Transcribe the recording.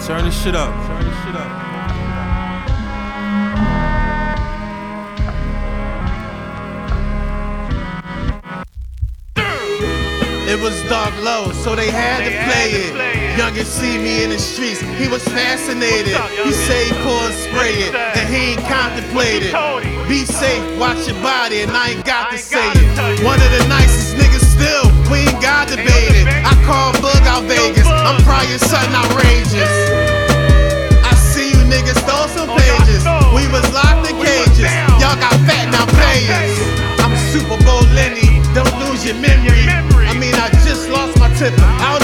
Turn this shit up. Turn this shit up. It was dark low, so they had to play it. Youngest see me in the streets, he was fascinated. He say he pour and spray it, and he ain't contemplated. Be safe, watch your body, and I ain't got to say it. One of the nicest niggas still, we ain't got debated. I call Bug out Vegas, I'm probably something outrageous. I see you niggas stole some pages, we was locked in cages. Y'all got fat, now players. I'm Super Bowl Lenny, don't lose your memory. I just lost my tipper.